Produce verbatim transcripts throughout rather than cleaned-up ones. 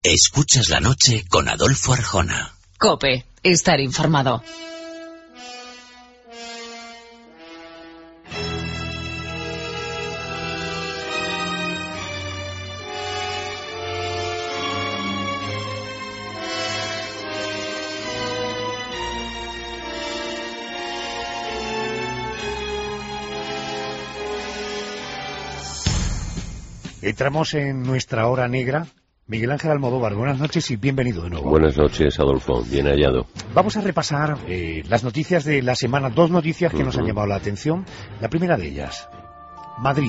Escuchas la noche con Adolfo Arjona. COPE, estar informado. Entramos en nuestra hora negra. Miguel Ángel Almodóvar, buenas noches y bienvenido de nuevo. Buenas noches, Adolfo, bien hallado. Vamos a repasar eh, las noticias de la semana, dos noticias que uh-huh. nos han llamado la atención. La primera de ellas, Madrid.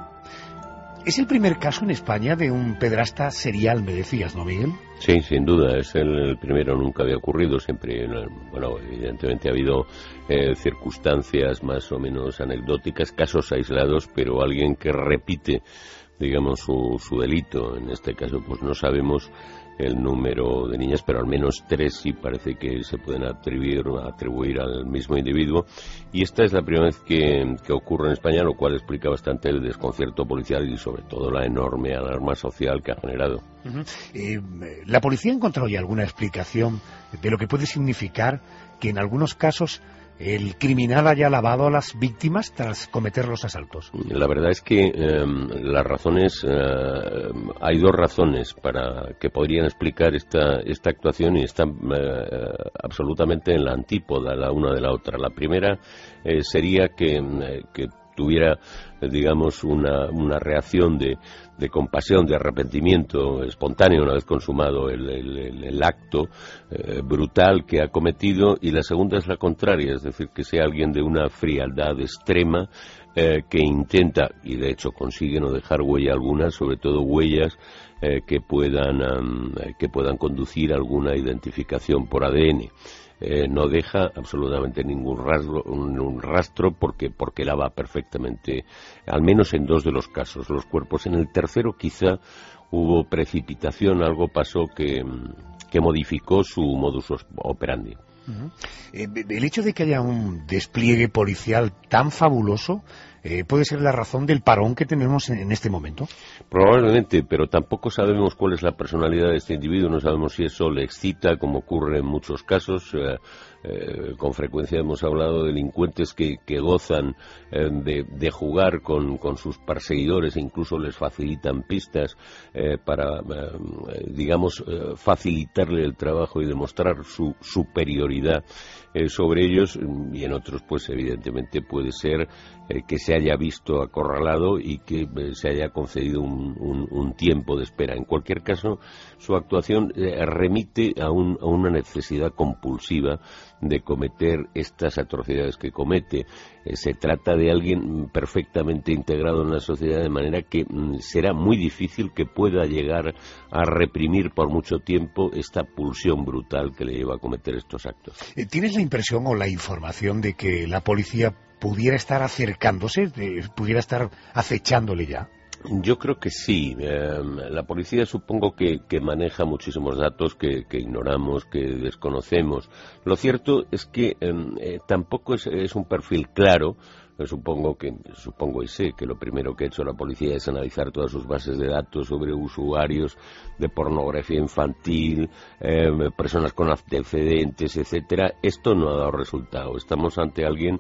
Es el primer caso en España de un pederasta serial, me decías, ¿no, Miguel? Sí, sin duda, es el, el primero, nunca había ocurrido, siempre, bueno, evidentemente ha habido eh, circunstancias más o menos anecdóticas, casos aislados, pero alguien que repite, digamos, su, su delito. En este caso, pues no sabemos el número de niñas, pero al menos tres sí parece que se pueden atribuir, atribuir al mismo individuo. Y esta es la primera vez que, que ocurre en España, lo cual explica bastante el desconcierto policial y sobre todo la enorme alarma social que ha generado. Uh-huh. Eh, ¿La policía ha encontrado ya alguna explicación de lo que puede significar que en algunos casos el criminal haya lavado a las víctimas tras cometer los asaltos? La verdad es que eh, las razones, eh, hay dos razones para que podrían explicar esta esta actuación y están eh, absolutamente en la antípoda la una de la otra. La primera eh, sería que, eh, que tuviera, digamos, una, una reacción de, de compasión, de arrepentimiento espontáneo una vez consumado el, el, el acto eh, brutal que ha cometido, y la segunda es la contraria, es decir, que sea alguien de una frialdad extrema eh, que intenta, y de hecho consigue no dejar huella alguna, sobre todo huellas eh, que puedan, um, que puedan conducir a alguna identificación por A D N. Eh, no deja absolutamente ningún rastro, un, un rastro porque, porque lava perfectamente, al menos en dos de los casos, los cuerpos. En el tercero quizá hubo precipitación, algo pasó que, que modificó su modus operandi. Uh-huh. Eh, el hecho de que haya un despliegue policial tan fabuloso eh, puede ser la razón del parón que tenemos en, en este momento. Probablemente, pero tampoco sabemos cuál es la personalidad de este individuo, no sabemos si eso le excita, como ocurre en muchos casos. Eh, eh, con frecuencia hemos hablado de delincuentes que, que gozan eh, de, de jugar con, con sus perseguidores e incluso les facilitan pistas eh, para, eh, digamos, eh, facilitarle el trabajo y demostrar su superioridad eh, sobre ellos, y en otros, pues evidentemente puede ser eh, que se haya visto acorralado y que eh, se haya concedido un, un, un tiempo de espera. En cualquier caso, su actuación eh, remite a, un, a una necesidad compulsiva de cometer estas atrocidades que comete. Eh, se trata de alguien perfectamente integrado en la sociedad, de manera que mm, será muy difícil que pueda llegar a reprimir por mucho tiempo esta pulsión brutal que le lleva a cometer estos actos. ¿Tienes la impresión o la información de que la policía pudiera estar acercándose, de, pudiera estar acechándole ya? Yo creo que sí. Eh, la policía supongo que, que maneja muchísimos datos que, que ignoramos, que desconocemos. Lo cierto es que eh, tampoco es, es un perfil claro. Supongo que, supongo y sé que lo primero que ha hecho la policía es analizar todas sus bases de datos sobre usuarios de pornografía infantil, eh, personas con antecedentes, etcétera. Esto no ha dado resultado. Estamos ante alguien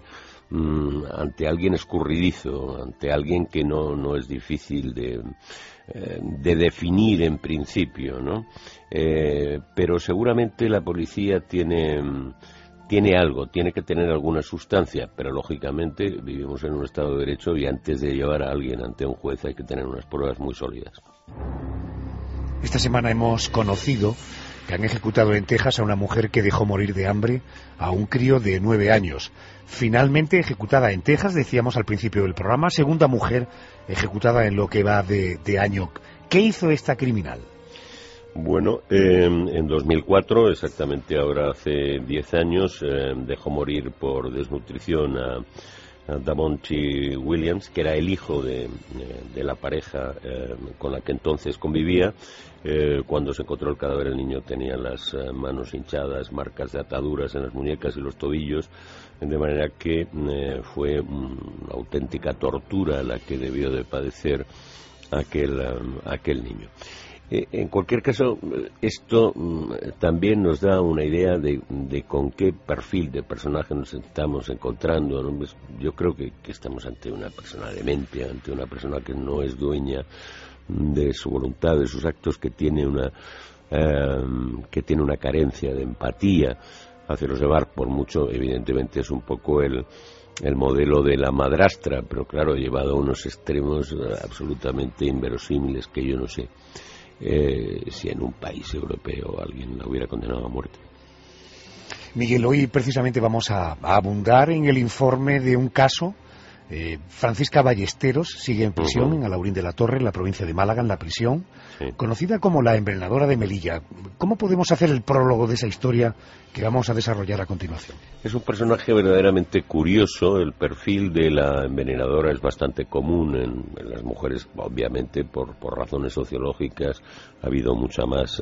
ante alguien escurridizo, ante alguien que no, no es difícil de, eh, de definir en principio, ¿no? Eh, pero seguramente la policía tiene, tiene algo, tiene que tener alguna sustancia, pero lógicamente vivimos en un Estado de Derecho y antes de llevar a alguien ante un juez hay que tener unas pruebas muy sólidas. Esta semana hemos conocido que han ejecutado en Texas a una mujer que dejó morir de hambre a un crío de nueve años. Finalmente ejecutada en Texas, decíamos al principio del programa, segunda mujer ejecutada en lo que va de, de año. ¿Qué hizo esta criminal? Bueno, eh, en dos mil cuatro, exactamente ahora hace diez años, eh, dejó morir por desnutrición a, a Damonte Williams, que era el hijo de, de la pareja eh, con la que entonces convivía. Eh, cuando se encontró el cadáver, el niño tenía las eh, manos hinchadas, marcas de ataduras en las muñecas y los tobillos, de manera que eh, fue una auténtica tortura la que debió de padecer aquel, um, aquel niño. Eh, en cualquier caso, esto mm, también nos da una idea de, de con qué perfil de personaje nos estamos encontrando, ¿no? Yo creo que, que estamos ante una persona demente, ante una persona que no es dueña de su voluntad, de sus actos, que tiene una eh, que tiene una carencia de empatía hacia los demás. Por mucho, evidentemente, es un poco el el modelo de la madrastra, pero claro, llevado a unos extremos eh, absolutamente inverosímiles, que yo no sé eh, si en un país europeo alguien la hubiera condenado a muerte. Miguel, hoy precisamente vamos a, a abundar en el informe de un caso. Eh, Francisca Ballesteros sigue en prisión uh-huh. en Alaurín de la Torre, en la provincia de Málaga, en la prisión, sí. conocida como la envenenadora de Melilla. ¿Cómo podemos hacer el prólogo de esa historia que vamos a desarrollar a continuación? Es un personaje verdaderamente curioso. El perfil de la envenenadora es bastante común en, en las mujeres, obviamente por, por razones sociológicas. Ha habido mucha más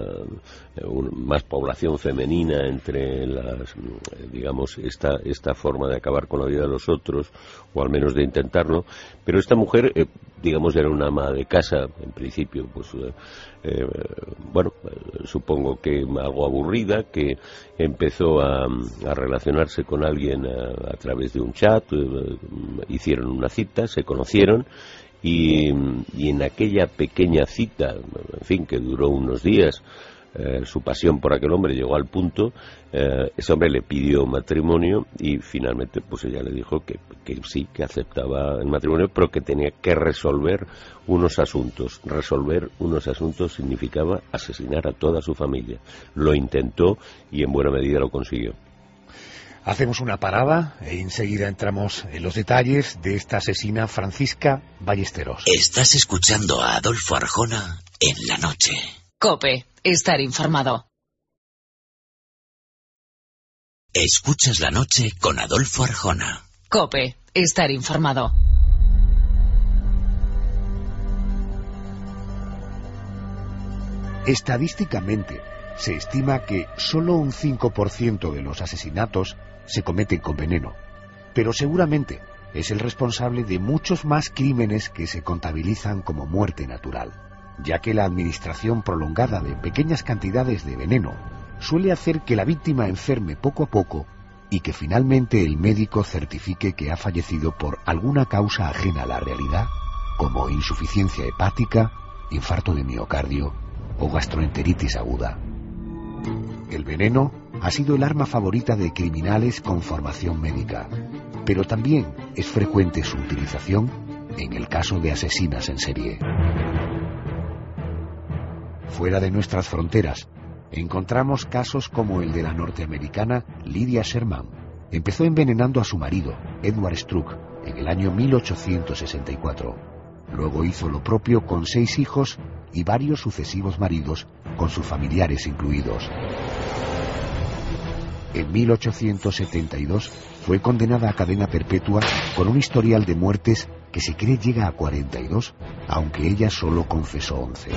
uh, un, más población femenina entre las, digamos, esta esta forma de acabar con la vida de los otros, o al menos de intentarlo. Pero esta mujer, eh, digamos, era una ama de casa, en principio, pues, eh, eh, bueno, eh, supongo que algo aburrida, que empezó a, a relacionarse con alguien a, a través de un chat, eh, hicieron una cita, se conocieron, y, y en aquella pequeña cita, en fin, que duró unos días, Eh, su pasión por aquel hombre llegó al punto, eh, ese hombre le pidió matrimonio y finalmente pues ella le dijo que, que sí, que aceptaba el matrimonio, pero que tenía que resolver unos asuntos. Resolver unos asuntos significaba asesinar a toda su familia. Lo intentó y en buena medida lo consiguió. Hacemos una parada e enseguida entramos en los detalles de esta asesina, Francisca Ballesteros. Estás escuchando a Adolfo Arjona en la noche. COPE, estar informado. Escuchas la noche con Adolfo Arjona. COPE, estar informado. Estadísticamente, se estima que solo un cinco por ciento de los asesinatos se cometen con veneno, pero seguramente es el responsable de muchos más crímenes que se contabilizan como muerte natural, ya que la administración prolongada de pequeñas cantidades de veneno suele hacer que la víctima enferme poco a poco y que finalmente el médico certifique que ha fallecido por alguna causa ajena a la realidad, como insuficiencia hepática, infarto de miocardio o gastroenteritis aguda. El veneno ha sido el arma favorita de criminales con formación médica, pero también es frecuente su utilización en el caso de asesinas en serie. Fuera de nuestras fronteras, encontramos casos como el de la norteamericana Lydia Sherman. Empezó envenenando a su marido, Edward Struck, en el año mil ochocientos sesenta y cuatro. Luego hizo lo propio con seis hijos y varios sucesivos maridos, con sus familiares incluidos. En mil ochocientos setenta y dos fue condenada a cadena perpetua con un historial de muertes que se cree llega a cuarenta y dos, aunque ella solo confesó once.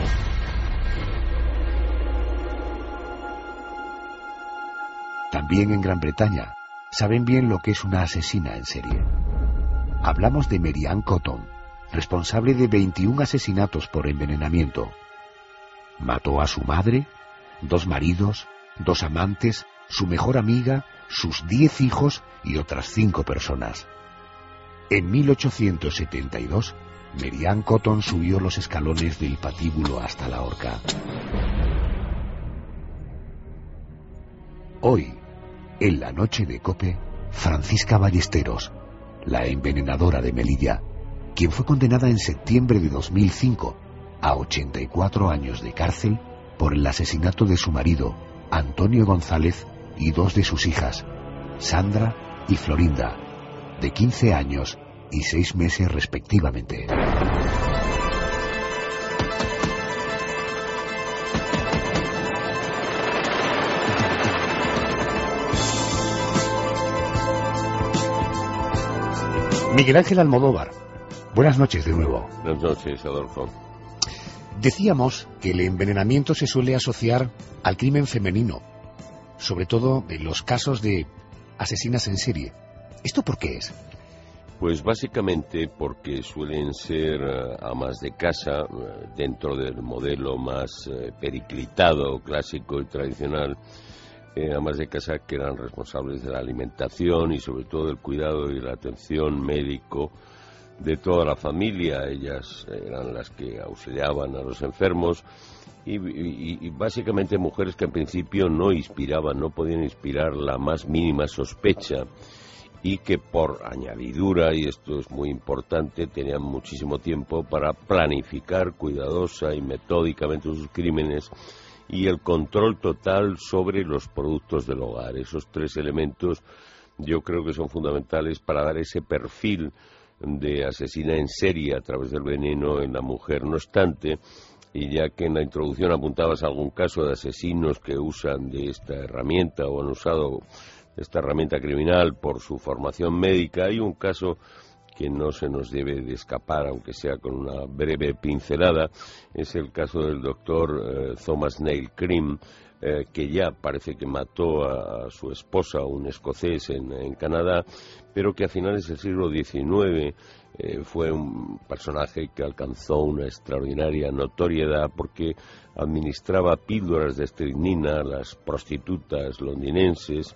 También en Gran Bretaña saben bien lo que es una asesina en serie. Hablamos de Mary Ann Cotton, responsable de veintiún asesinatos por envenenamiento. Mató a su madre, dos maridos, dos amantes, su mejor amiga, sus diez hijos y otras cinco personas. En mil ochocientos setenta y dos, Mary Ann Cotton subió los escalones del patíbulo hasta la horca. Hoy, en la noche de COPE, Francisca Ballesteros, la envenenadora de Melilla, quien fue condenada en septiembre de dos mil cinco a ochenta y cuatro años de cárcel por el asesinato de su marido, Antonio González, y dos de sus hijas, Sandra y Florinda, de quince años y seis meses respectivamente. Miguel Ángel Almodóvar, buenas noches de nuevo. Buenas noches, Adolfo. Decíamos que el envenenamiento se suele asociar al crimen femenino, sobre todo en los casos de asesinas en serie. ¿Esto por qué es? Pues básicamente porque suelen ser uh, amas de casa, uh, dentro del modelo más uh, periclitado, clásico y tradicional, eh, amas de casa que eran responsables de la alimentación y sobre todo del cuidado y la atención médico de toda la familia. Ellas eran las que auxiliaban a los enfermos y, y, y básicamente mujeres que en principio no inspiraban, no podían inspirar la más mínima sospecha, y que por añadidura, y esto es muy importante, tenían muchísimo tiempo para planificar cuidadosa y metódicamente sus crímenes y el control total sobre los productos del hogar. Esos tres elementos yo creo que son fundamentales para dar ese perfil de asesina en serie a través del veneno en la mujer. No obstante, y ya que en la introducción apuntabas a algún caso de asesinos que usan de esta herramienta o han usado esta herramienta criminal por su formación médica, hay un caso que no se nos debe de escapar, aunque sea con una breve pincelada. Es el caso del doctor eh, Thomas Neil Cream, eh, que ya parece que mató a, a su esposa, un escocés en, en Canadá, pero que a finales del siglo diecinueve eh, fue un personaje que alcanzó una extraordinaria notoriedad porque administraba píldoras de estricnina a las prostitutas londinenses.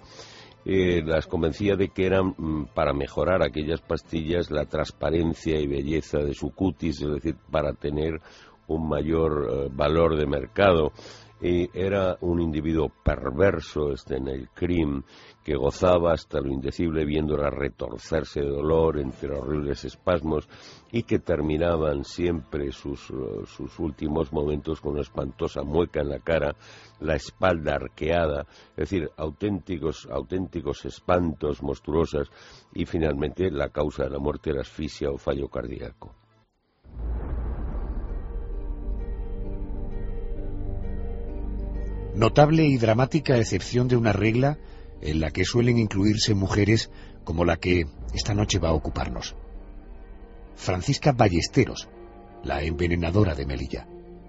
Eh, las convencía de que eran mm, para mejorar aquellas pastillas la transparencia y belleza de su cutis, es decir, para tener un mayor eh, valor de mercado. Eh, era un individuo perverso, este Neil Cream, que gozaba hasta lo indecible viéndola retorcerse de dolor entre horribles espasmos y que terminaban siempre sus, uh, sus últimos momentos con una espantosa mueca en la cara, la espalda arqueada, es decir, auténticos, auténticos espantos monstruosas, y finalmente la causa de la muerte era asfixia o fallo cardíaco. Notable y dramática excepción de una regla en la que suelen incluirse mujeres como la que esta noche va a ocuparnos. Francisca Ballesteros, la envenenadora de Melilla.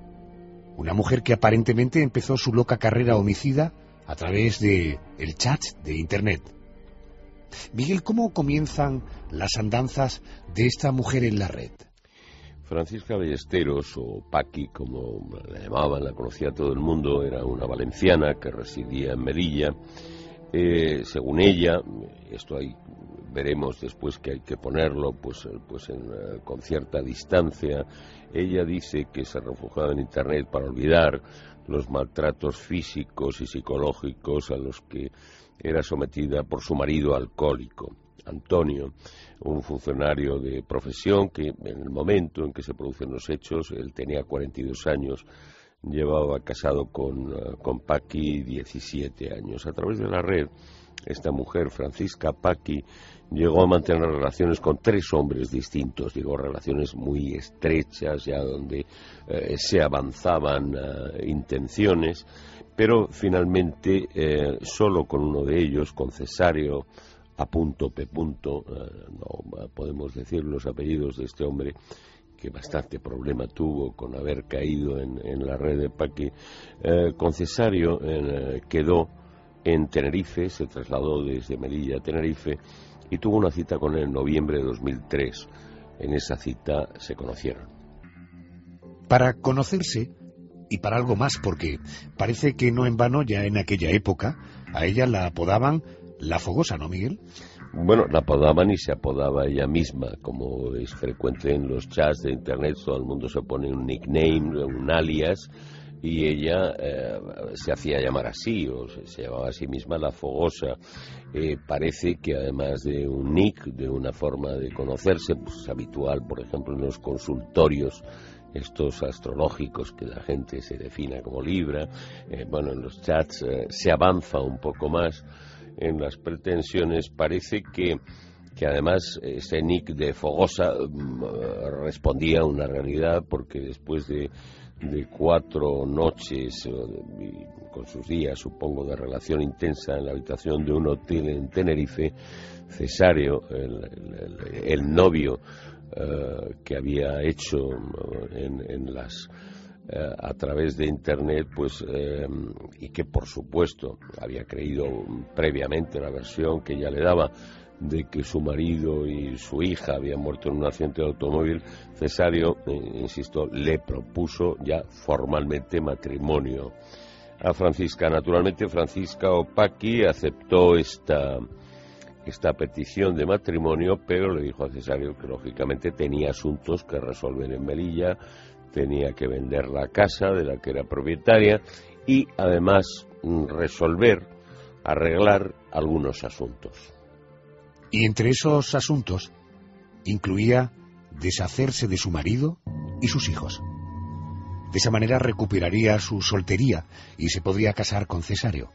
Una mujer que aparentemente empezó su loca carrera homicida a través de el chat de Internet. Miguel, ¿cómo comienzan las andanzas de esta mujer en la red? Francisca Ballesteros, o Paqui, como la llamaban, la conocía todo el mundo, era una valenciana que residía en Melilla. Eh, según ella, esto hay, veremos después que hay que ponerlo pues, pues en, uh, con cierta distancia, ella dice que se refugiaba en Internet para olvidar los maltratos físicos y psicológicos a los que era sometida por su marido alcohólico, Antonio, un funcionario de profesión que en el momento en que se producen los hechos, él tenía cuarenta y dos años, llevaba casado con, uh, con Paqui diecisiete años. A través de la red, esta mujer, Francisca Paqui, llegó a mantener relaciones con tres hombres distintos, digo, relaciones muy estrechas, ya donde eh, se avanzaban uh, intenciones, pero finalmente eh, solo con uno de ellos, con Cesario A. P. Uh, no podemos decir los apellidos de este hombre, que bastante problema tuvo con haber caído en, en la red de Paqui, eh, con Cesario eh, quedó en Tenerife, se trasladó desde Melilla a Tenerife y tuvo una cita con él en noviembre de dos mil tres. En esa cita se conocieron. Para conocerse y para algo más, porque parece que no en vano ya en aquella época a ella la apodaban La Fogosa, ¿no, Miguel? Bueno, la apodaban y se apodaba ella misma, como es frecuente en los chats de Internet, todo el mundo se pone un nickname, un alias, y ella eh, se hacía llamar así, o se, se llamaba a sí misma La Fogosa. Eh, parece que además de un nick, de una forma de conocerse, pues habitual, por ejemplo, en los consultorios, estos astrológicos que la gente se defina como Libra, eh, bueno, en los chats eh, se avanza un poco más en las pretensiones. Parece que, que además ese nick de Fogosa um, respondía a una realidad, porque después de, de cuatro noches, eh, con sus días, supongo, de relación intensa en la habitación de un hotel en Tenerife, Cesario, el, el, el novio uh, que había hecho uh, en, en las Uh, a través de Internet, pues eh, y que por supuesto había creído previamente la versión que ella le daba de que su marido y su hija habían muerto en un accidente de automóvil, Cesario, eh, insisto, le propuso ya formalmente matrimonio a Francisca. Naturalmente, Francisca Opaqui aceptó esta, esta petición de matrimonio, pero le dijo a Cesario que lógicamente tenía asuntos que resolver en Melilla, tenía que vender la casa de la que era propietaria y además resolver, arreglar algunos asuntos. Y entre esos asuntos incluía deshacerse de su marido y sus hijos. De esa manera recuperaría su soltería y se podría casar con Cesario.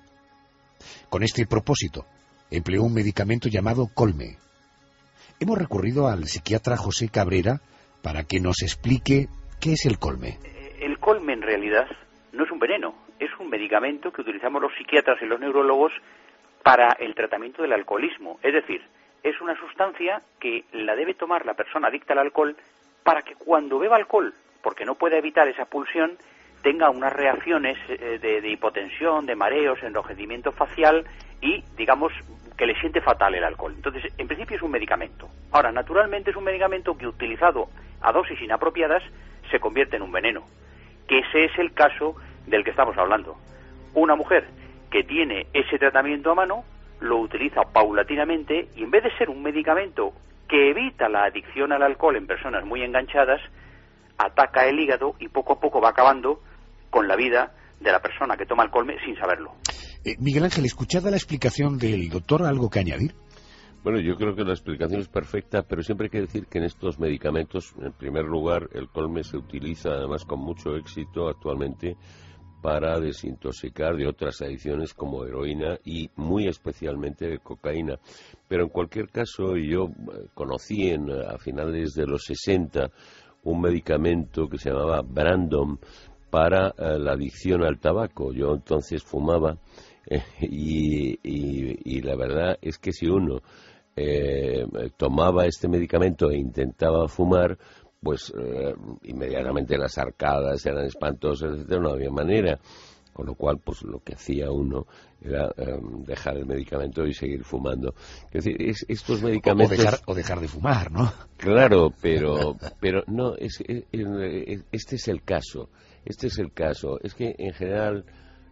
Con este propósito, empleó un medicamento llamado Colme. Hemos recurrido al psiquiatra José Cabrera para que nos explique qué es el Colme. El Colme en realidad no es un veneno, es un medicamento que utilizamos los psiquiatras y los neurólogos para el tratamiento del alcoholismo. Es decir, es una sustancia que la debe tomar la persona adicta al alcohol para que cuando beba alcohol, porque no puede evitar esa pulsión, tenga unas reacciones de, de hipotensión, de mareos, enrojecimiento facial y, digamos, que le siente fatal el alcohol. Entonces, en principio es un medicamento. Ahora, naturalmente es un medicamento que utilizado a dosis inapropiadas se convierte en un veneno, que ese es el caso del que estamos hablando. Una mujer que tiene ese tratamiento a mano lo utiliza paulatinamente y en vez de ser un medicamento que evita la adicción al alcohol en personas muy enganchadas, ataca el hígado y poco a poco va acabando con la vida de la persona que toma alcohol sin saberlo. Eh, Miguel Ángel, escuchada la explicación del doctor, ¿algo que añadir? Bueno, yo creo que la explicación es perfecta, pero siempre hay que decir que en estos medicamentos, en primer lugar, el Colme se utiliza además con mucho éxito actualmente para desintoxicar de otras adicciones como heroína y muy especialmente de cocaína. Pero en cualquier caso, yo conocí en, a finales de los sesenta un medicamento que se llamaba Brandon para eh, la adicción al tabaco. Yo entonces fumaba eh, y, y, y la verdad es que si uno eh, tomaba este medicamento e intentaba fumar, pues eh, inmediatamente las arcadas eran espantosas, etcétera, no había manera, con lo cual pues lo que hacía uno era eh, dejar el medicamento y seguir fumando. Es decir, es, estos medicamentos... O dejar, o dejar de fumar, ¿no? Claro, pero pero no, es, es, es, este es el caso, este es el caso, es que en general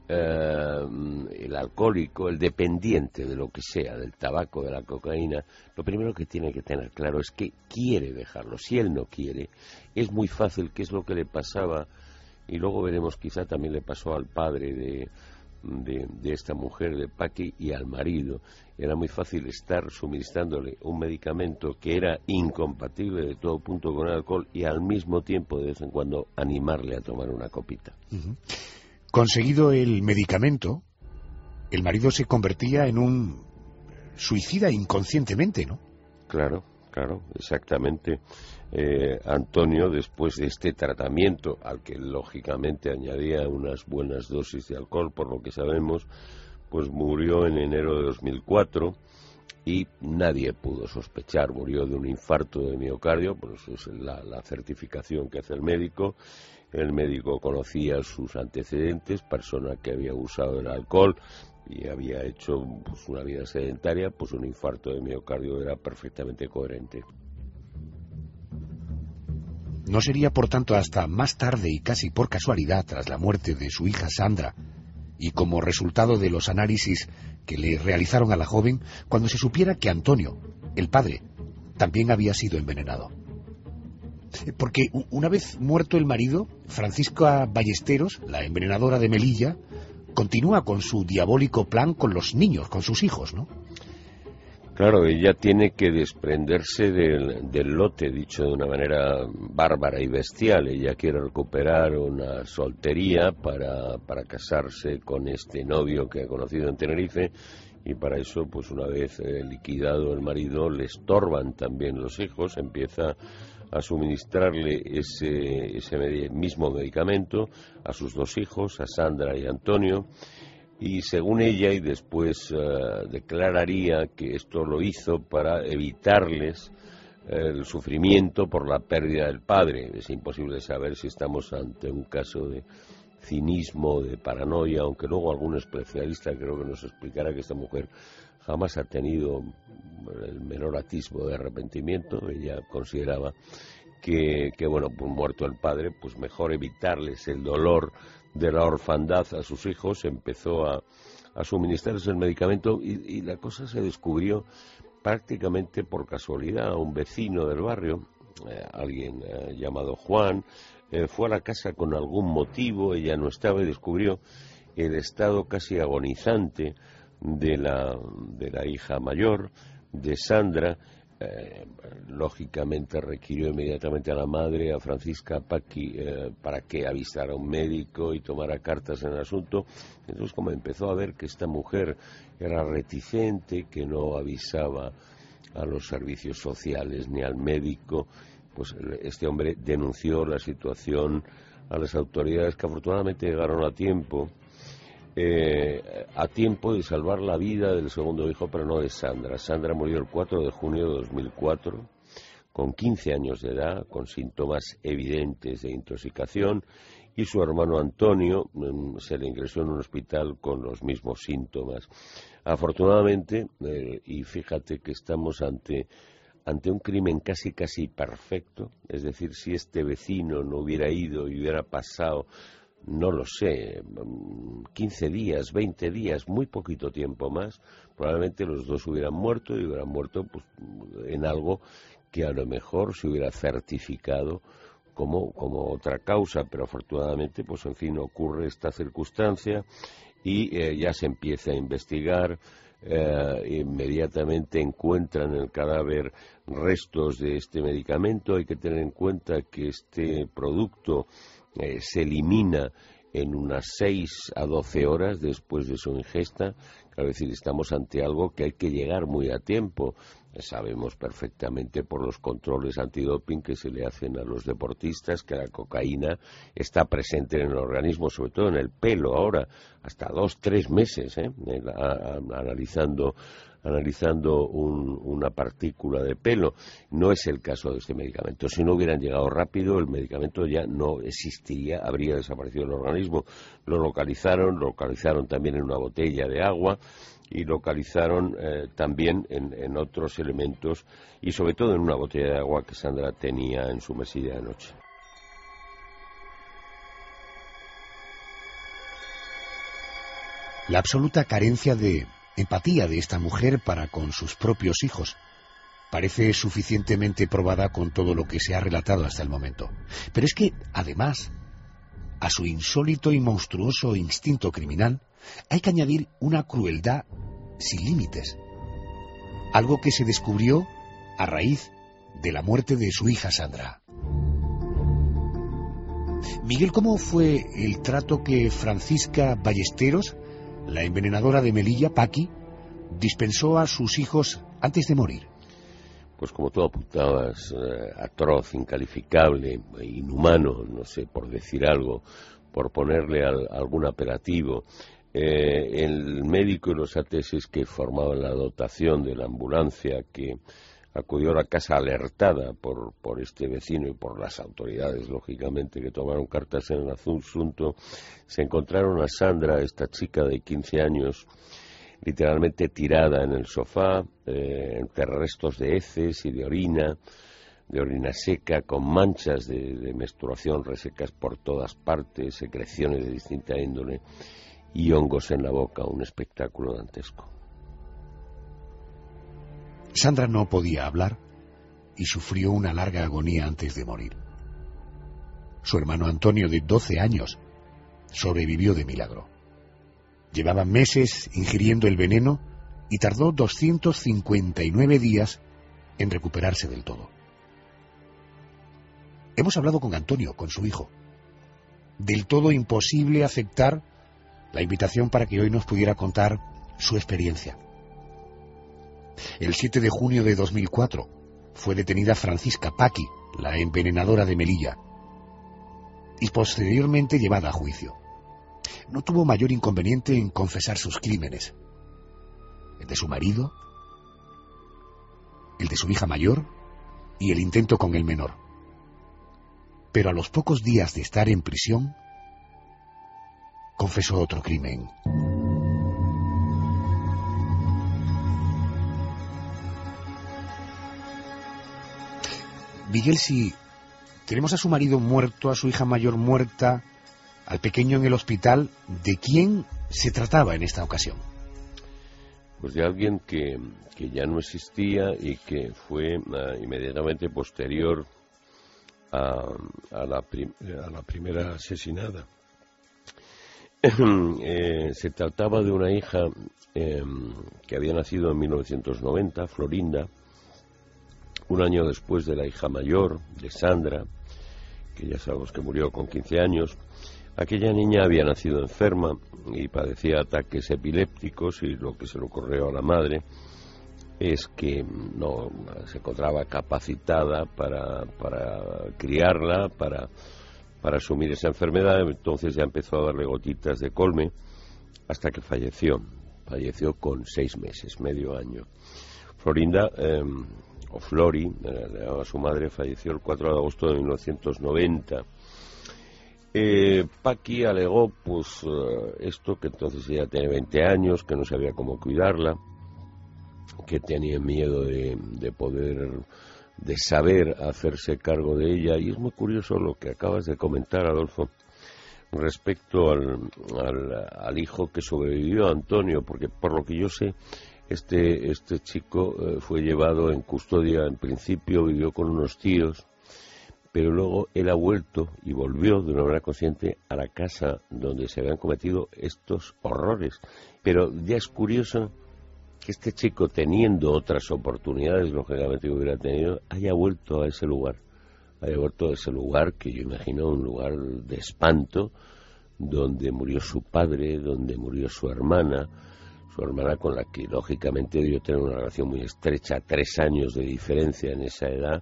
eh, el alcohólico, el dependiente de lo que sea, del tabaco, de la cocaína, lo primero que tiene que tener claro es que quiere dejarlo. Si él no quiere, es muy fácil, que es lo que le pasaba, y luego veremos, quizá también le pasó al padre de, de, de esta mujer, de Paqui, y al marido. Era muy fácil estar suministrándole un medicamento que era incompatible de todo punto con el alcohol y al mismo tiempo, de vez en cuando, animarle a tomar una copita. Uh-huh. Conseguido el medicamento, el marido se convertía en un suicida inconscientemente, ¿no? Claro, claro, exactamente. Eh, Antonio, después de este tratamiento, al que lógicamente añadía unas buenas dosis de alcohol, por lo que sabemos, pues murió en enero de dos mil cuatro y nadie pudo sospechar. Murió de un infarto de miocardio, pues es la, la certificación que hace el médico. El médico conocía sus antecedentes, persona que había usado el alcohol y había hecho pues, una vida sedentaria, pues un infarto de miocardio era perfectamente coherente. No sería, por tanto, hasta más tarde y casi por casualidad, tras la muerte de su hija Sandra, y como resultado de los análisis que le realizaron a la joven, cuando se supiera que Antonio, el padre, también había sido envenenado. Porque una vez muerto el marido, Francisca Ballesteros, la envenenadora de Melilla, continúa con su diabólico plan con los niños, con sus hijos, ¿no? Claro, ella tiene que desprenderse del, del lote, dicho de una manera bárbara y bestial. Ella quiere recuperar una soltería para, para casarse con este novio que ha conocido en Tenerife, y para eso, pues una vez eh, liquidado el marido, le estorban también los hijos, empieza a suministrarle ese, ese mismo medicamento a sus dos hijos, a Sandra y a Antonio. Y según ella, y después uh, declararía que esto lo hizo para evitarles uh, el sufrimiento por la pérdida del padre. Es imposible saber si estamos ante un caso de cinismo, de paranoia, aunque luego algún especialista creo que nos explicará que esta mujer jamás ha tenido el menor atisbo de arrepentimiento. Ella consideraba que, que bueno, pues muerto el padre, pues mejor evitarles el dolor de la orfandad a sus hijos. Empezó a, a suministrarles el medicamento y, y la cosa se descubrió prácticamente por casualidad. Un vecino del barrio, eh, alguien eh, llamado Juan, eh, fue a la casa con algún motivo, ella no estaba, y descubrió el estado casi agonizante de la, de la hija mayor, de Sandra. Eh, lógicamente requirió inmediatamente a la madre, a Francisca Paqui, eh, para que avisara a un médico y tomara cartas en el asunto. Entonces, como empezó a ver que esta mujer era reticente, que no avisaba a los servicios sociales ni al médico, pues este hombre denunció la situación a las autoridades, que afortunadamente llegaron a tiempo. Eh, a tiempo de salvar la vida del segundo hijo, pero no de Sandra. Sandra murió el cuatro de junio de dos mil cuatro, con quince años de edad, con síntomas evidentes de intoxicación, y su hermano Antonio mm, se le ingresó en un hospital con los mismos síntomas. Afortunadamente, eh, y fíjate que estamos ante, ante un crimen casi casi perfecto, es decir, si este vecino no hubiera ido y hubiera pasado, no lo sé, quince días, veinte días, muy poquito tiempo más, probablemente los dos hubieran muerto y hubieran muerto pues, en algo que a lo mejor se hubiera certificado como, como otra causa, pero afortunadamente, pues en fin, ocurre esta circunstancia y eh, ya se empieza a investigar. Eh, inmediatamente encuentran en el cadáver restos de este medicamento. Hay que tener en cuenta que este producto eh, se elimina en unas seis a doce horas después de su ingesta. Es decir, estamos ante algo que hay que llegar muy a tiempo. Sabemos perfectamente por los controles antidoping que se le hacen a los deportistas que la cocaína está presente en el organismo, sobre todo en el pelo ahora, hasta dos, tres meses, ¿eh? a, a, analizando, analizando un, una partícula de pelo. No es el caso de este medicamento. Si no hubieran llegado rápido, el medicamento ya no existiría, habría desaparecido el organismo. Lo localizaron, lo localizaron también en una botella de agua, y localizaron eh, también en, en otros elementos, y sobre todo en una botella de agua que Sandra tenía en su mesilla de noche. La absoluta carencia de empatía de esta mujer para con sus propios hijos parece suficientemente probada con todo lo que se ha relatado hasta el momento. Pero es que, además, a su insólito y monstruoso instinto criminal hay que añadir una crueldad sin límites, algo que se descubrió a raíz de la muerte de su hija Sandra. Miguel, ¿cómo fue el trato que Francisca Ballesteros, la envenenadora de Melilla, Paqui, dispensó a sus hijos antes de morir? Pues como tú apuntabas, eh, atroz, incalificable, inhumano, no sé, por decir algo, por ponerle al, algún apelativo. Eh, el médico y los ateses que formaban la dotación de la ambulancia que acudió a la casa alertada por, por este vecino y por las autoridades, lógicamente, que tomaron cartas en el asunto, se encontraron a Sandra, esta chica de quince años, literalmente tirada en el sofá, eh, entre restos de heces y de orina, de orina seca, con manchas de, de menstruación resecas por todas partes, secreciones de distinta índole y hongos en la boca, un espectáculo dantesco. Sandra no podía hablar y sufrió una larga agonía antes de morir. Su hermano Antonio, de doce años, sobrevivió de milagro. Llevaba meses ingiriendo el veneno y tardó doscientos cincuenta y nueve días en recuperarse del todo. Hemos hablado con Antonio, con su hijo. Del todo imposible aceptar la invitación para que hoy nos pudiera contar su experiencia. El siete de junio de dos mil cuatro fue detenida Francisca Paqui, la envenenadora de Melilla, y posteriormente llevada a juicio. No tuvo mayor inconveniente en confesar sus crímenes: el de su marido, el de su hija mayor y el intento con el menor. Pero a los pocos días de estar en prisión, confesó otro crimen. Miguel, si tenemos a su marido muerto, a su hija mayor muerta, al pequeño en el hospital, ¿de quién se trataba en esta ocasión? Pues de alguien que, que ya no existía y que fue uh, inmediatamente posterior a, a, la prim, a la primera asesinada. eh, se trataba de una hija eh, que había nacido en mil novecientos noventa, Florinda, un año después de la hija mayor, de Sandra, que ya sabemos que murió con quince años. Aquella niña había nacido enferma y padecía ataques epilépticos, y lo que se le ocurrió a la madre es que no se encontraba capacitada para, para criarla, para, para asumir esa enfermedad. Entonces ya empezó a darle gotitas de colme hasta que falleció. Falleció con seis meses, medio año. Florinda, eh, o Flori, eh, le llamaba su madre, falleció el cuatro de agosto de mil novecientos noventa. Eh, Paqui alegó pues uh, esto, que entonces ella tenía veinte años, que no sabía cómo cuidarla, que tenía miedo de, de poder, de saber hacerse cargo de ella. Y es muy curioso lo que acabas de comentar, Adolfo, respecto al, al, al hijo que sobrevivió, Antonio, porque por lo que yo sé, este, este chico eh, fue llevado en custodia, en principio vivió con unos tíos, pero luego él ha vuelto y volvió de una manera consciente a la casa donde se habían cometido estos horrores. Pero ya es curioso que este chico, teniendo otras oportunidades, lógicamente que hubiera tenido, haya vuelto a ese lugar. Haya vuelto a ese lugar que yo imagino un lugar de espanto, donde murió su padre, donde murió su hermana, su hermana con la que lógicamente debió tener una relación muy estrecha, tres años de diferencia en esa edad.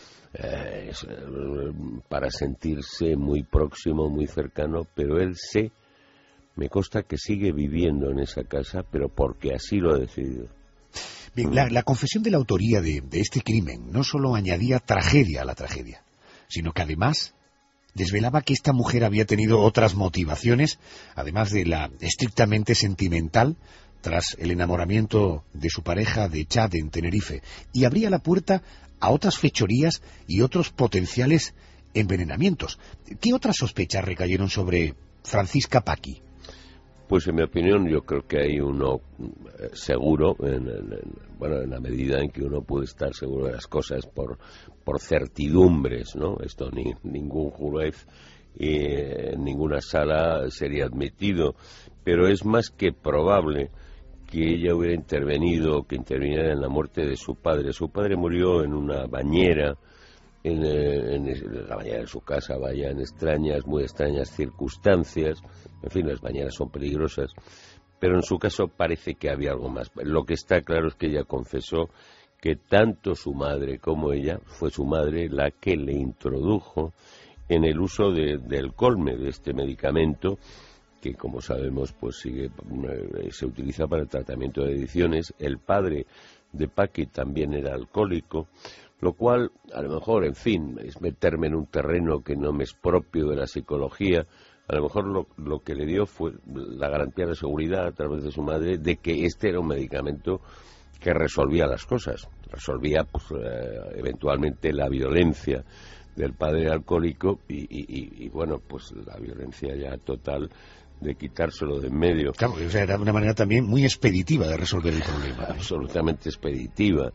Eh, es, eh, para sentirse muy próximo, muy cercano, pero él sé, me consta que sigue viviendo en esa casa, pero porque así lo ha decidido. Bien, la, la confesión de la autoría de, de este crimen no solo añadía tragedia a la tragedia, sino que además desvelaba que esta mujer había tenido otras motivaciones, además de la estrictamente sentimental, tras el enamoramiento de su pareja de Chad en Tenerife, y abría la puerta a otras fechorías y otros potenciales envenenamientos. ¿Qué otras sospechas recayeron sobre Francisca Paqui? Pues en mi opinión yo creo que hay uno eh, seguro, en, en, en, bueno, en la medida en que uno puede estar seguro de las cosas por, por certidumbres, ¿no? Esto ni ningún juez y en ninguna sala sería admitido, pero es más que probable que ella hubiera intervenido, que interviniera en la muerte de su padre. Su padre murió en una bañera, en, en la bañera de su casa, vaya, en extrañas, muy extrañas circunstancias. En fin, las bañeras son peligrosas, pero en su caso parece que había algo más. Lo que está claro es que ella confesó que tanto su madre como ella, fue su madre la que le introdujo en el uso de, del colme, de este medicamento, que como sabemos pues sigue se utiliza para el tratamiento de adicciones. El padre de Paqui también era alcohólico, lo cual a lo mejor, en fin, es meterme en un terreno que no me es propio de la psicología. A lo mejor lo, lo que le dio fue la garantía de seguridad a través de su madre de que este era un medicamento que resolvía las cosas, resolvía pues, eh, eventualmente la violencia del padre alcohólico y, y, y, y bueno, pues la violencia ya total de quitárselo de en medio. Claro, o sea, era una manera también muy expeditiva de resolver el problema. Absolutamente expeditiva.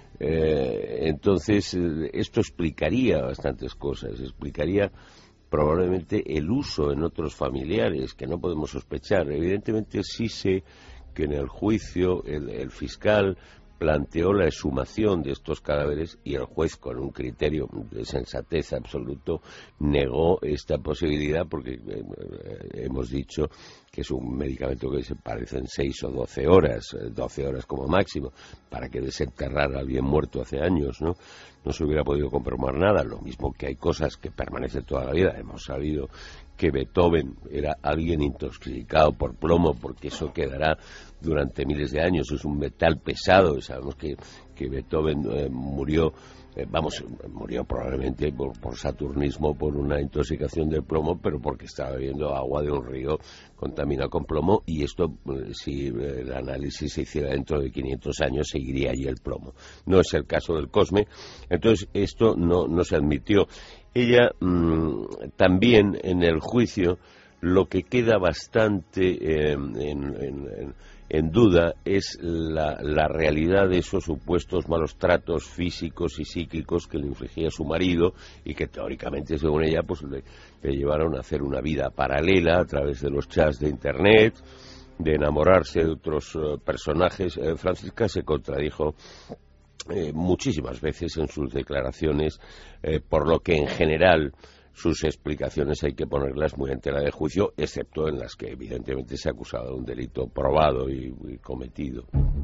Eh, entonces, esto explicaría bastantes cosas. Explicaría probablemente el uso en otros familiares que no podemos sospechar. Evidentemente, sí sé que en el juicio el, el fiscal planteó la exhumación de estos cadáveres y el juez, con un criterio de sensatez absoluto, negó esta posibilidad porque eh, hemos dicho que es un medicamento que se parece en seis o doce horas, doce horas como máximo, para que desenterrar a alguien muerto hace años, ¿no? No se hubiera podido comprobar nada, lo mismo que hay cosas que permanecen toda la vida. Hemos sabido que Beethoven era alguien intoxicado por plomo, porque eso quedará durante miles de años, es un metal pesado, sabemos que, que Beethoven eh, murió, eh, vamos, murió probablemente por, por saturnismo, por una intoxicación del plomo, pero porque estaba bebiendo agua de un río contaminado con plomo, y esto, eh, si el análisis se hiciera dentro de quinientos años, seguiría allí el plomo. No es el caso del Cosme, entonces esto no, no se admitió. Ella mmm, también en el juicio, lo que queda bastante eh, en, en, en, en duda es la, la realidad de esos supuestos malos tratos físicos y psíquicos que le infligía su marido, y que teóricamente, según ella, pues le, le llevaron a hacer una vida paralela a través de los chats de internet, de enamorarse de otros uh, personajes. eh, Francisca se contradijo eh, muchísimas veces en sus declaraciones, eh, por lo que en general sus explicaciones hay que ponerlas muy en tela de juicio, excepto en las que evidentemente se ha acusado de un delito probado y, y cometido.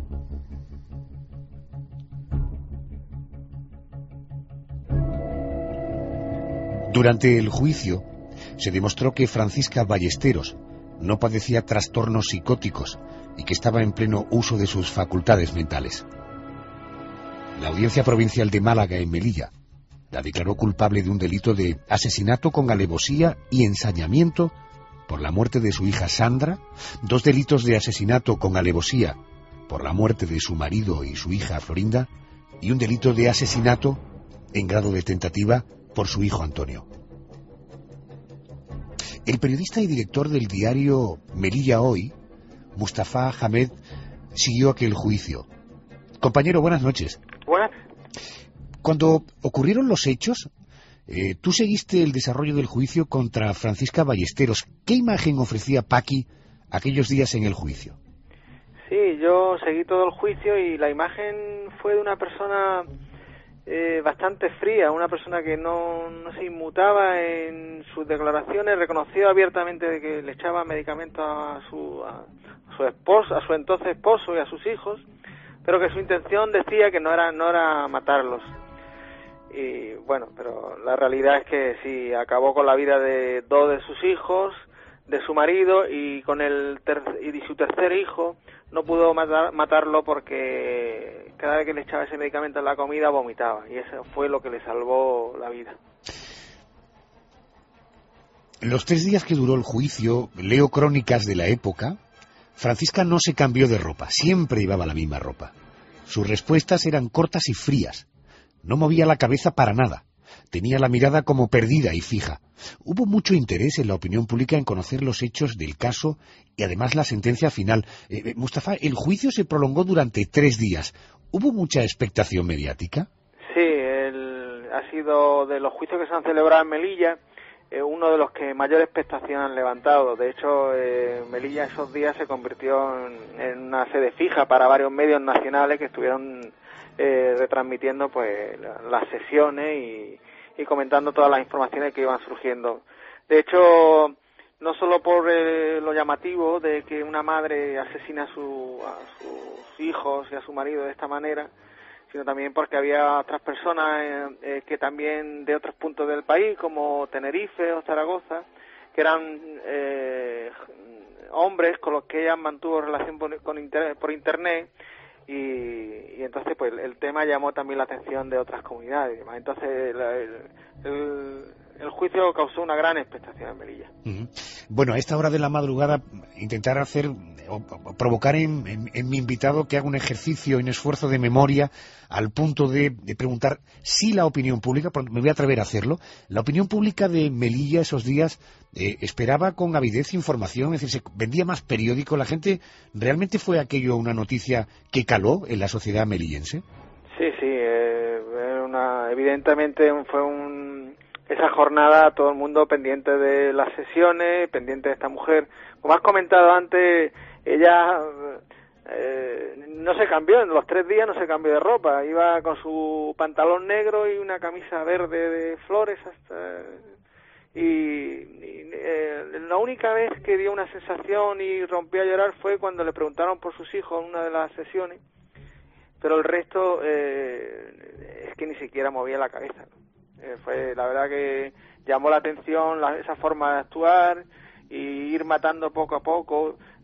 Durante el juicio se demostró que Francisca Ballesteros no padecía trastornos psicóticos y que estaba en pleno uso de sus facultades mentales. La Audiencia Provincial de Málaga en Melilla la declaró culpable de un delito de asesinato con alevosía y ensañamiento por la muerte de su hija Sandra, dos delitos de asesinato con alevosía por la muerte de su marido y su hija Florinda, y un delito de asesinato en grado de tentativa por su hijo Antonio. El periodista y director del diario Melilla Hoy, Mustafa Hamed, siguió aquel juicio. Compañero, buenas noches. Buenas. Cuando ocurrieron los hechos, eh, tú seguiste el desarrollo del juicio contra Francisca Ballesteros. ¿Qué imagen ofrecía Paqui aquellos días en el juicio? Sí, yo seguí todo el juicio y la imagen fue de una persona eh, bastante fría, una persona que no, no se inmutaba en sus declaraciones, reconoció abiertamente de que le echaba medicamentos a su, a, a su esposo, a su entonces esposo y a sus hijos, pero que su intención decía que no era, no era matarlos. Y bueno, pero la realidad es que sí, acabó con la vida de dos de sus hijos, de su marido, y con el ter y su tercer hijo no pudo matar, matarlo porque cada vez que le echaba ese medicamento en la comida vomitaba, y eso fue lo que le salvó la vida. Los tres días que duró el juicio, leo crónicas de la época. Francisca no se cambió de ropa, siempre llevaba la misma ropa. Sus respuestas eran cortas y frías. No movía la cabeza para nada. Tenía la mirada como perdida y fija. Hubo mucho interés en la opinión pública en conocer los hechos del caso y además la sentencia final. Eh, Mustafa, el juicio se prolongó durante tres días. ¿Hubo mucha expectación mediática? Sí, el, ha sido de los juicios que se han celebrado en Melilla, eh, uno de los que mayor expectación han levantado. De hecho, eh, Melilla esos días se convirtió en, en una sede fija para varios medios nacionales que estuvieron eh, retransmitiendo pues la, las sesiones y, y comentando todas las informaciones que iban surgiendo. De hecho, no solo por eh, lo llamativo de que una madre asesina a, su, a sus hijos y a su marido de esta manera, sino también porque había otras personas eh, eh, que también de otros puntos del país, como Tenerife o Zaragoza, que eran eh, hombres con los que ella mantuvo relación por, con inter, por internet, y, y entonces pues el tema llamó también la atención de otras comunidades y demás. Entonces la, el, el, el juicio causó una gran expectación en Melilla. Uh-huh. Bueno, a esta hora de la madrugada intentar hacer o, o provocar en, en, en mi invitado que haga un ejercicio, un esfuerzo de memoria al punto de, de preguntar si la opinión pública, me voy a atrever a hacerlo, la opinión pública de Melilla esos días eh, esperaba con avidez información, es decir, se vendía más periódico, la gente, ¿realmente fue aquello una noticia que caló en la sociedad melillense? Sí, sí, eh, una, evidentemente fue un... esa jornada todo el mundo pendiente de las sesiones, pendiente de esta mujer. Como has comentado antes, ella eh, no se cambió, en los tres días no se cambió de ropa, iba con su pantalón negro y una camisa verde de flores hasta... y, y eh, la única vez que dio una sensación y rompió a llorar fue cuando le preguntaron por sus hijos en una de las sesiones, pero el resto eh, es que ni siquiera movía la cabeza, ¿no? Eh, fue la verdad que llamó la atención la, esa forma de actuar y ir matando poco a poco. De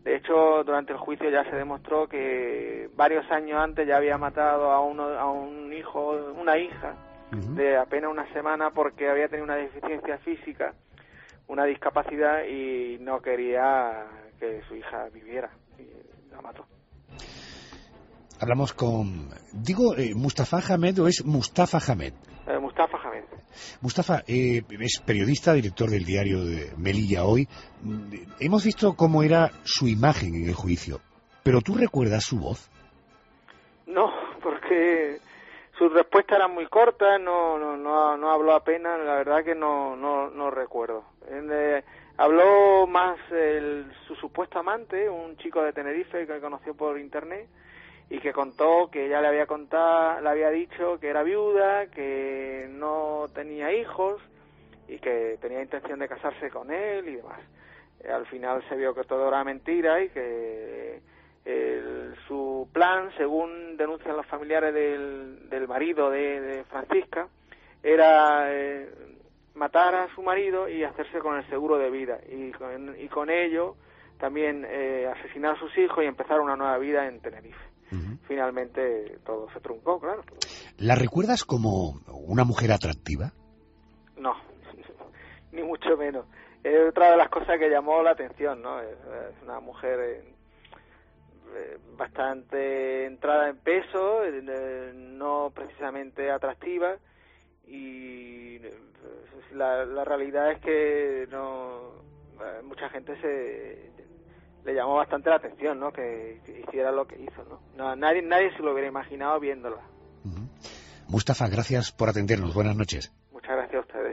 De hecho, durante el juicio ya se demostró que varios años antes ya había matado a uno, a un hijo, una hija, uh-huh. de apenas una semana porque había tenido una deficiencia física, una discapacidad y no quería que su hija viviera y la mató. Hablamos con, digo, eh, Mustafa Hamed o es Mustafa Hamed. Eh, Mustafa Hamed. Mustafa eh, es periodista, director del diario de Melilla Hoy. Hemos visto cómo era su imagen en el juicio, pero ¿tú recuerdas su voz? No, porque sus respuestas eran muy cortas, no no no, no habló apenas, la verdad que no no, no recuerdo. Eh, habló más el, su supuesto amante, un chico de Tenerife que conoció por internet, y que contó que ella le había contado, le había dicho que era viuda, que no tenía hijos y que tenía intención de casarse con él y demás. Eh, al final se vio que todo era mentira y que el, su plan, según denuncian los familiares del, del marido de, de Francisca, era eh, matar a su marido y hacerse con el seguro de vida y con, y con ello también eh, asesinar a sus hijos y empezar una nueva vida en Tenerife. Uh-huh. Finalmente todo se truncó, claro. ¿La recuerdas como una mujer atractiva? No, ni mucho menos. Es otra de las cosas que llamó la atención, ¿no? Es, es una mujer eh, eh, bastante entrada en peso, eh, no precisamente atractiva, y eh, la, la realidad es que no eh, mucha gente se le llamó bastante la atención, ¿no? Que, que hiciera lo que hizo, ¿no? No, nadie, nadie se lo hubiera imaginado viéndola. Uh-huh. Mustafa, gracias por atendernos. Buenas noches. Muchas gracias a ustedes.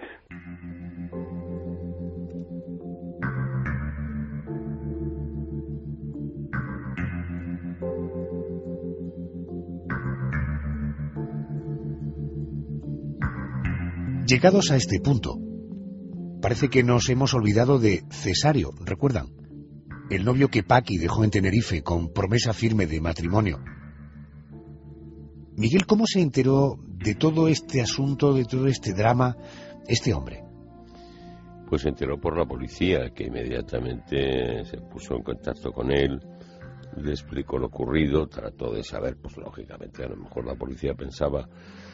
Llegados a este punto, parece que nos hemos olvidado de Cesario, ¿recuerdan? El novio que Paqui dejó en Tenerife con promesa firme de matrimonio. Miguel, ¿cómo se enteró de todo este asunto, de todo este drama, este hombre? Pues se enteró por la policía, que inmediatamente se puso en contacto con él, le explicó lo ocurrido, trató de saber, pues lógicamente a lo mejor la policía pensaba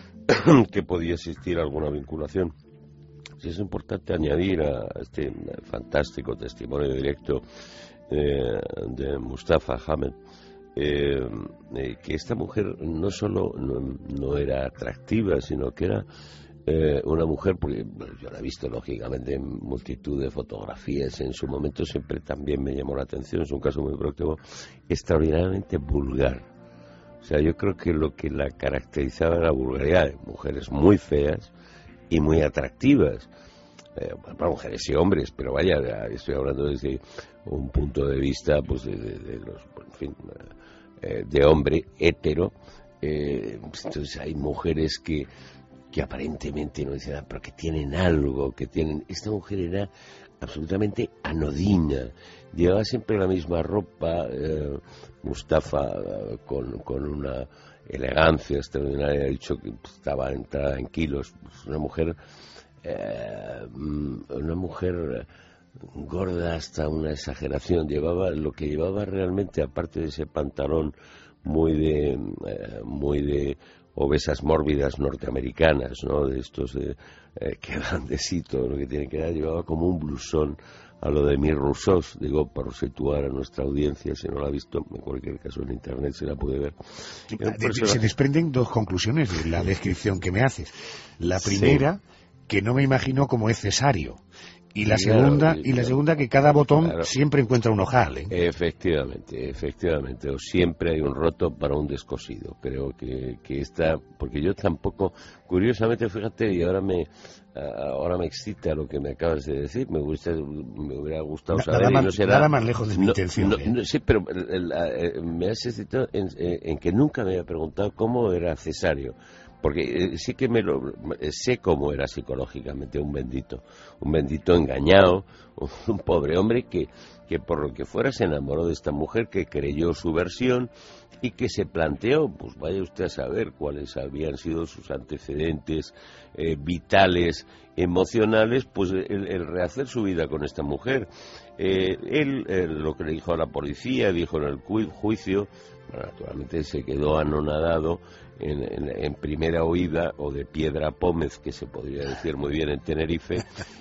que podía existir alguna vinculación. Es importante añadir a este fantástico testimonio directo eh, de Mustafa Hamed eh, eh, que esta mujer no solo no, no era atractiva, sino que era eh, una mujer, porque bueno, yo la he visto lógicamente en multitud de fotografías, en su momento siempre también me llamó la atención, es un caso muy próximo, extraordinariamente vulgar. O sea, yo creo que lo que la caracterizaba era la vulgaridad de mujeres muy feas y muy atractivas, eh, para mujeres y hombres, pero vaya, estoy hablando desde un punto de vista, pues, de, de, de los, en fin, eh, de hombre hétero. Eh, entonces hay mujeres que que aparentemente no dicen nada, pero que tienen algo, que tienen... Esta mujer era absolutamente anodina, llevaba siempre la misma ropa, eh, Mustafa, eh, con, con una elegancia extraordinaria, ha dicho que estaba entrada en kilos, pues una mujer, eh, una mujer gorda hasta una exageración, llevaba lo que llevaba realmente, aparte de ese pantalón muy de, eh, muy de obesas mórbidas norteamericanas, ¿no? De estos de, eh, que van de sitio, lo que tienen que dar, llevaba como un blusón a lo de Mir Rousseau, digo, para situar a nuestra audiencia, si no la ha visto, en cualquier caso en internet se la puede ver. De, se desprenden dos conclusiones de la descripción que me haces. La primera, sí, que no me imagino cómo es Cesario. Y la claro, segunda, y la segunda que cada botón claro, siempre encuentra un ojal, ¿eh? Efectivamente, efectivamente, o siempre hay un roto para un descosido. Creo que, que esta, porque yo tampoco, curiosamente, fíjate, y ahora me ahora me excita lo que me acabas de decir, me gusta, me hubiera gustado Na, saber, nada, y más, no será, nada más lejos de mi no, intención. No, ¿eh? no, sí, pero el, el, me has excitado en, en que nunca me había preguntado cómo era Cesario. Porque eh, sí que me lo eh, sé cómo era psicológicamente un bendito, un bendito engañado, un, un pobre hombre que, que por lo que fuera se enamoró de esta mujer, que creyó su versión y que se planteó, pues vaya usted a saber cuáles habían sido sus antecedentes eh, vitales, emocionales, pues el, el rehacer su vida con esta mujer. Eh, él, eh, lo que le dijo a la policía, dijo en el ju juicio, bueno, naturalmente se quedó anonadado en, en, en primera oída, o de piedra pómez, que se podría decir muy bien en Tenerife,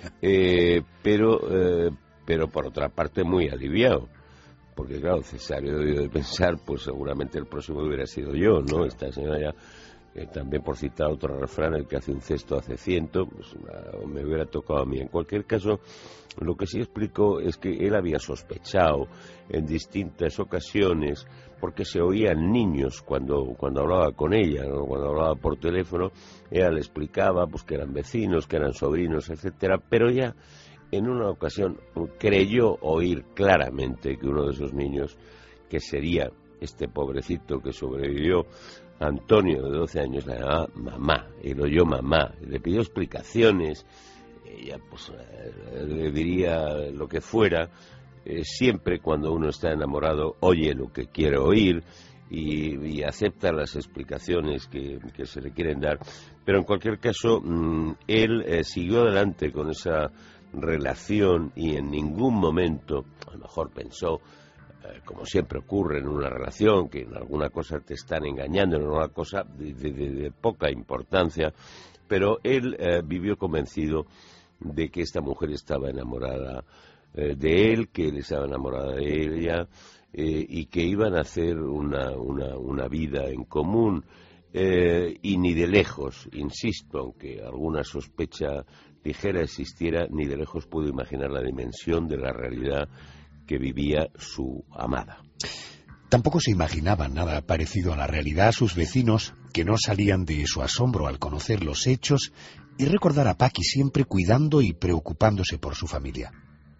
eh, pero... Eh, pero por otra parte muy aliviado, porque claro, Cesario debió de pensar, pues seguramente el próximo hubiera sido yo, ¿no? Claro. Esta señora ya, eh, también por citar otro refrán, el que hace un cesto hace ciento, pues una, me hubiera tocado a mí. En cualquier caso, lo que sí explico es que él había sospechado en distintas ocasiones, porque se oían niños cuando, cuando hablaba con ella, ¿no? Cuando hablaba por teléfono, ella le explicaba pues que eran vecinos, que eran sobrinos, etcétera, pero ya en una ocasión creyó oír claramente que uno de esos niños, que sería este pobrecito que sobrevivió, Antonio, de doce años, la llamaba mamá, y lo oyó mamá, y le pidió explicaciones, ella pues le diría lo que fuera, eh, siempre cuando uno está enamorado oye lo que quiere oír y, y acepta las explicaciones que, que se le quieren dar, pero en cualquier caso mmm, él eh, siguió adelante con esa relación y en ningún momento, a lo mejor pensó, eh, como siempre ocurre en una relación, que en alguna cosa te están engañando, en alguna cosa de, de, de poca importancia, pero él eh, vivió convencido de que esta mujer estaba enamorada eh, de él, que él estaba enamorada de ella, eh, y que iban a hacer una, una, una vida en común, eh, y ni de lejos, insisto, aunque alguna sospecha ligera existiera, ni de lejos puedo imaginar la dimensión de la realidad que vivía su amada. Tampoco se imaginaban nada parecido a la realidad sus vecinos, que no salían de su asombro al conocer los hechos y recordar a Paqui siempre cuidando y preocupándose por su familia.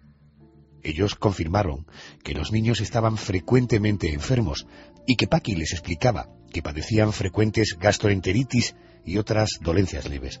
Ellos confirmaron que los niños estaban frecuentemente enfermos y que Paqui les explicaba que padecían frecuentes gastroenteritis y otras dolencias leves.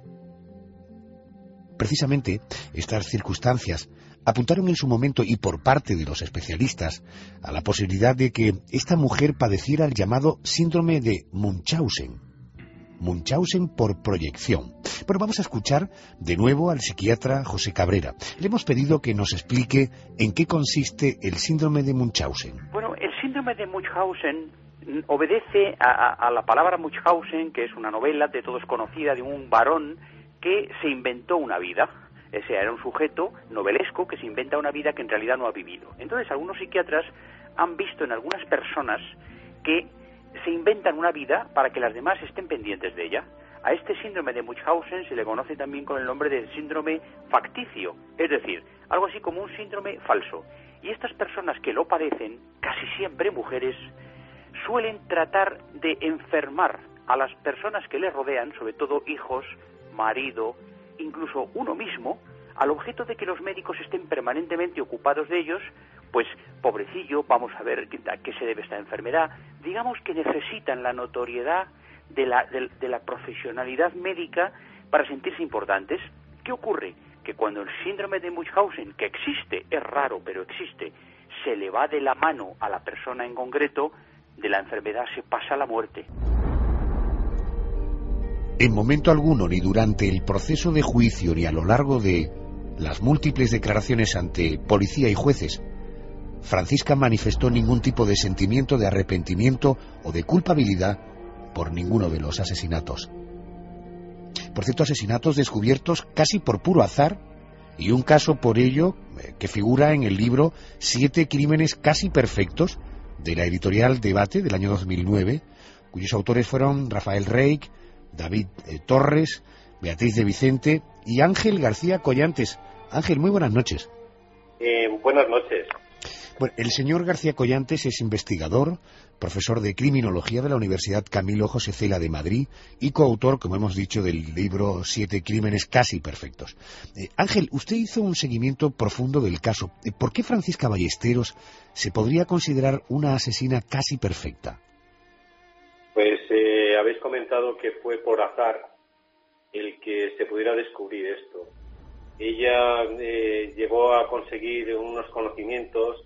Precisamente estas circunstancias apuntaron en su momento, y por parte de los especialistas, a la posibilidad de que esta mujer padeciera el llamado síndrome de Munchausen. Munchausen por proyección. Bueno, vamos a escuchar de nuevo al psiquiatra José Cabrera. Le hemos pedido que nos explique en qué consiste el síndrome de Munchausen. Bueno, el síndrome de Munchausen obedece a, a, a la palabra Munchausen, que es una novela de todos conocida de un varón que se inventó una vida. Ese era un sujeto novelesco que se inventa una vida que en realidad no ha vivido. Entonces, algunos psiquiatras han visto en algunas personas que se inventan una vida para que las demás estén pendientes de ella. A este síndrome de Munchausen se le conoce también con el nombre de síndrome facticio, es decir, algo así como un síndrome falso. Y estas personas que lo padecen, casi siempre mujeres, suelen tratar de enfermar a las personas que les rodean, sobre todo hijos, marido, incluso uno mismo, al objeto de que los médicos estén permanentemente ocupados de ellos. Pues, pobrecillo, vamos a ver a qué se debe esta enfermedad. Digamos que necesitan la notoriedad de la, de, de la profesionalidad médica para sentirse importantes. ¿Qué ocurre? Que cuando el síndrome de Munchausen, que existe, es raro, pero existe, se le va de la mano a la persona en concreto, de la enfermedad se pasa a la muerte. En momento alguno, ni durante el proceso de juicio, ni a lo largo de las múltiples declaraciones ante policía y jueces, Francisca manifestó ningún tipo de sentimiento de arrepentimiento o de culpabilidad por ninguno de los asesinatos. Por cierto, asesinatos descubiertos casi por puro azar, y un caso por ello que figura en el libro Siete crímenes casi perfectos, de la editorial Debate del año dos mil nueve, cuyos autores fueron Rafael Reich, David eh, Torres, Beatriz de Vicente y Ángel García Collantes. Ángel, muy buenas noches. Eh, buenas noches. Bueno, el señor García Collantes es investigador, profesor de Criminología de la Universidad Camilo José Cela de Madrid y coautor, como hemos dicho, del libro Siete crímenes casi perfectos. Eh, Ángel, usted hizo un seguimiento profundo del caso. ¿Por qué Francisca Ballesteros se podría considerar una asesina casi perfecta? Pues eh, habéis comentado que fue por azar el que se pudiera descubrir esto. Ella eh, llegó a conseguir unos conocimientos